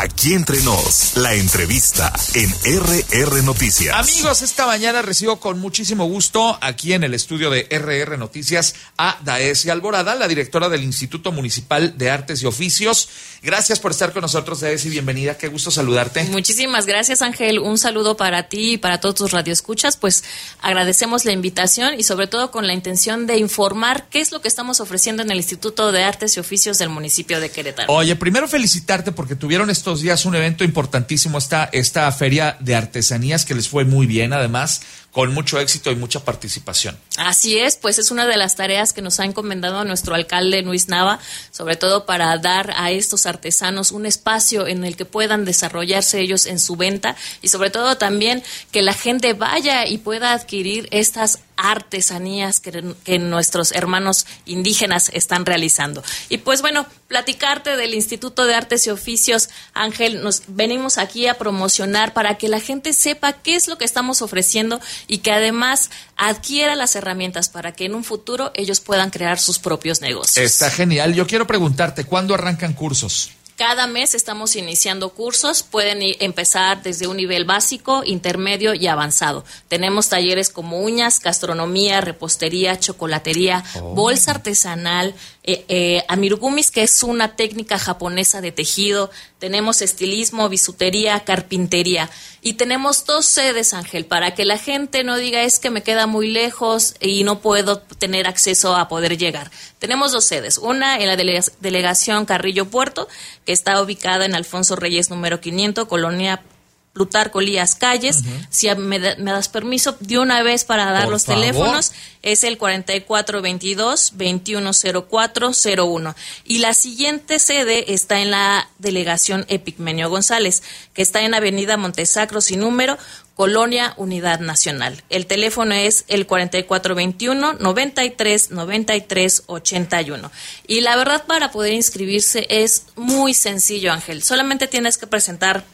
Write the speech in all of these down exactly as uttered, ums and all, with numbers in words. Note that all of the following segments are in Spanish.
Aquí entre nos, la entrevista en R R Noticias. Amigos, esta mañana recibo con muchísimo gusto aquí en el estudio de R R Noticias a Daesy Alborada, la directora del Instituto Municipal de Artes y Oficios. Gracias por estar con nosotros, Daesy, bienvenida, qué gusto saludarte. Muchísimas gracias, Ángel, un saludo para ti y para todos tus radioescuchas, pues agradecemos la invitación y sobre todo con la intención de informar qué es lo que estamos ofreciendo en el Instituto de Artes y Oficios del municipio de Querétaro. Oye, primero felicitarte porque tuvieron estos días un evento importantísimo, esta, esta feria de artesanías que les fue muy bien, además, con mucho éxito y mucha participación. Así es, pues es una de las tareas que nos ha encomendado a nuestro alcalde Luis Nava, sobre todo para dar a estos artesanos un espacio en el que puedan desarrollarse ellos en su venta y sobre todo también que la gente vaya y pueda adquirir estas artesanías que, que nuestros hermanos indígenas están realizando. Y pues bueno, platicarte del Instituto de Artes y Oficios, Ángel, nos venimos aquí a promocionar para que la gente sepa qué es lo que estamos ofreciendo y que además adquiera las herramientas para que en un futuro ellos puedan crear sus propios negocios. Está genial. Yo quiero preguntarte, ¿cuándo arrancan cursos? Cada mes estamos iniciando cursos, pueden empezar desde un nivel básico, intermedio y avanzado. Tenemos talleres como uñas, gastronomía, repostería, chocolatería, oh. bolsa artesanal, eh, eh, amigurumis, que es una técnica japonesa de tejido. Tenemos estilismo, bisutería, carpintería. Y tenemos dos sedes, Ángel, para que la gente no diga es que me queda muy lejos y no puedo tener acceso a poder llegar. Tenemos dos sedes, una en la delega- delegación Carrillo Puerto, que está ubicada en Alfonso Reyes número quinientos, Colonia Plutarco Elías Calles. Uh-huh. Si me, da, me das permiso de una vez para dar Por los favor. teléfonos, es el cuarenta y cuatro veintidós, veintiuno cero cuatro cero uno. Y la siguiente sede está en la delegación Epigmenio González, que está en Avenida Montesacro sin número, Colonia Unidad Nacional. El teléfono es el cuarenta y cuatro veintiuno, noventa y tres, noventa y tres, ochenta y uno. Y la verdad, para poder inscribirse es muy sencillo, Ángel. Solamente tienes que presentar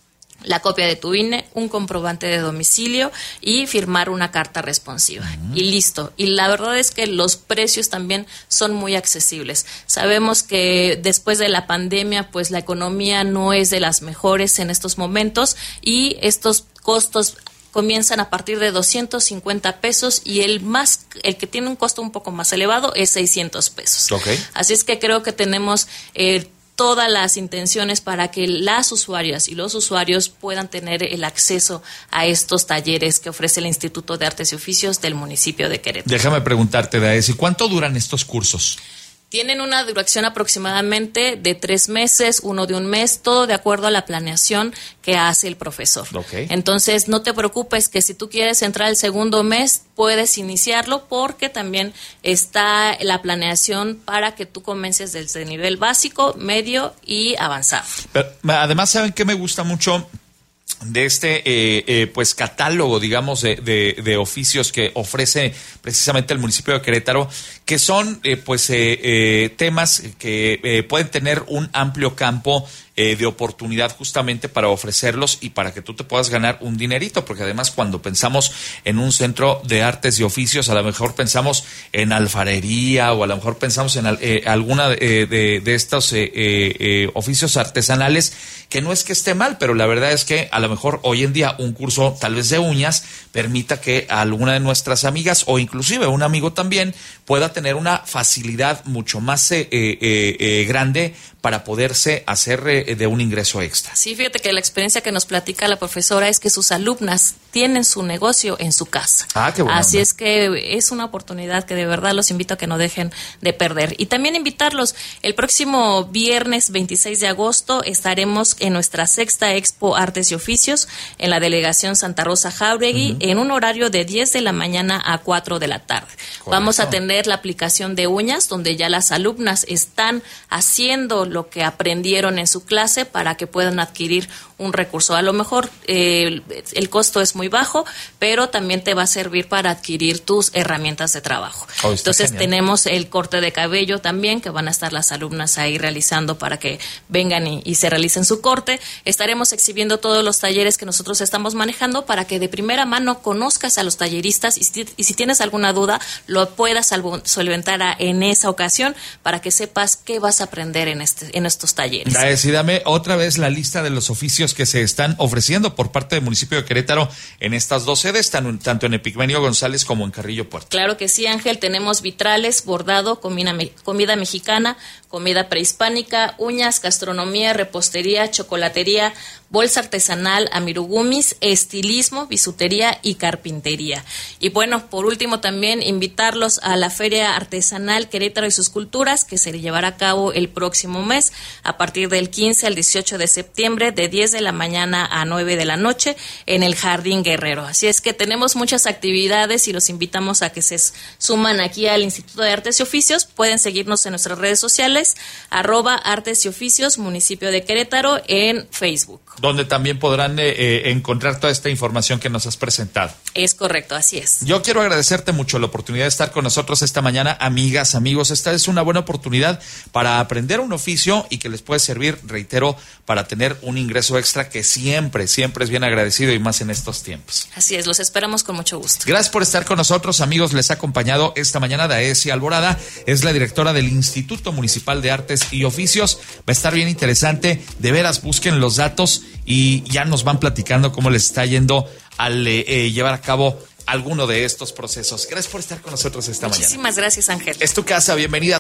la copia de tu I N E, un comprobante de domicilio y firmar una carta responsiva. Uh-huh. Y listo. Y la verdad es que los precios también son muy accesibles. Sabemos que después de la pandemia, pues la economía no es de las mejores en estos momentos y estos costos comienzan a partir de doscientos cincuenta pesos y el más el que tiene un costo un poco más elevado es seiscientos pesos. Okay. Así es que creo que tenemos eh, todas las intenciones para que las usuarias y los usuarios puedan tener el acceso a estos talleres que ofrece el Instituto de Artes y Oficios del municipio de Querétaro. Déjame preguntarte, Daesy, ¿cuánto duran estos cursos? Tienen una duración aproximadamente de tres meses, uno de un mes, todo de acuerdo a la planeación que hace el profesor. Okay. Entonces, no te preocupes que si tú quieres entrar el segundo mes, puedes iniciarlo porque también está la planeación para que tú comiences desde nivel básico, medio y avanzado. Pero, además, ¿saben qué me gusta mucho de este eh, eh, pues catálogo, digamos, de, de, de oficios que ofrece precisamente el municipio de Querétaro, que son eh, pues eh, eh, temas que eh, pueden tener un amplio campo eh, de oportunidad justamente para ofrecerlos y para que tú te puedas ganar un dinerito, porque además cuando pensamos en un centro de artes y oficios, a lo mejor pensamos en alfarería o a lo mejor pensamos en eh, alguna de, de, de estos eh, eh, oficios artesanales, que no es que esté mal, pero la verdad es que a lo mejor hoy en día un curso tal vez de uñas permita que alguna de nuestras amigas o inclusive un amigo también pueda tener una facilidad mucho más eh, eh, eh, grande para poderse hacer eh, de un ingreso extra. Sí, fíjate que la experiencia que nos platica la profesora es que sus alumnas tienen su negocio en su casa. Ah, qué bueno. Así es que es una oportunidad que de verdad los invito a que no dejen de perder. Y también invitarlos, el próximo viernes veintiséis de agosto estaremos en nuestra sexta Expo Artes y Oficios en la delegación Santa Rosa Jáuregui, uh-huh, en un horario de diez de la mañana a cuatro de la tarde. Correcto. Vamos a tener la aplicación de uñas, donde ya las alumnas están haciendo lo que aprendieron en su clase para que puedan adquirir un recurso. A lo mejor eh, el costo es muy muy bajo, pero también te va a servir para adquirir tus herramientas de trabajo. Oh, Entonces genial. tenemos el corte de cabello también, que van a estar las alumnas ahí realizando para que vengan y, y se realicen su corte. Estaremos exhibiendo todos los talleres que nosotros estamos manejando para que de primera mano conozcas a los talleristas y si, y si tienes alguna duda, lo puedas solventar a, en esa ocasión para que sepas qué vas a aprender en, este, en estos talleres. Gracias, y dame otra vez la lista de los oficios que se están ofreciendo por parte del municipio de Querétaro en estas dos sedes, tanto en Epigmenio González como en Carrillo Puerto. Claro que sí, Ángel, tenemos vitrales, bordado, comida, comida mexicana, comida prehispánica, uñas, gastronomía, repostería, chocolatería, bolsa artesanal, amirugumis, estilismo, bisutería y carpintería. Y bueno, por último también invitarlos a la Feria Artesanal Querétaro y sus Culturas, que se llevará a cabo el próximo mes, a partir del quince al dieciocho de septiembre, de diez de la mañana a nueve de la noche, en el Jardín Guerrero. Así es que tenemos muchas actividades y los invitamos a que se suman aquí al Instituto de Artes y Oficios. Pueden seguirnos en nuestras redes sociales, arroba Artes y Oficios, municipio de Querétaro, en Facebook. Donde también podrán eh, eh, encontrar toda esta información que nos has presentado. Es correcto, así es. Yo quiero agradecerte mucho la oportunidad de estar con nosotros esta mañana, amigas, amigos. Esta es una buena oportunidad para aprender un oficio y que les puede servir, reitero, para tener un ingreso extra que siempre, siempre es bien agradecido y más en estos tiempos. Así es, los esperamos con mucho gusto. Gracias por estar con nosotros, amigos. Les ha acompañado esta mañana Daesy Alborada, es la directora del Instituto Municipal de Artes y Oficios. Va a estar bien interesante. De veras, busquen los datos y ya nos van platicando cómo les está yendo al eh, llevar a cabo alguno de estos procesos. Gracias por estar con nosotros esta Muchísimas mañana. gracias, Ángel. Es tu casa, bienvenida.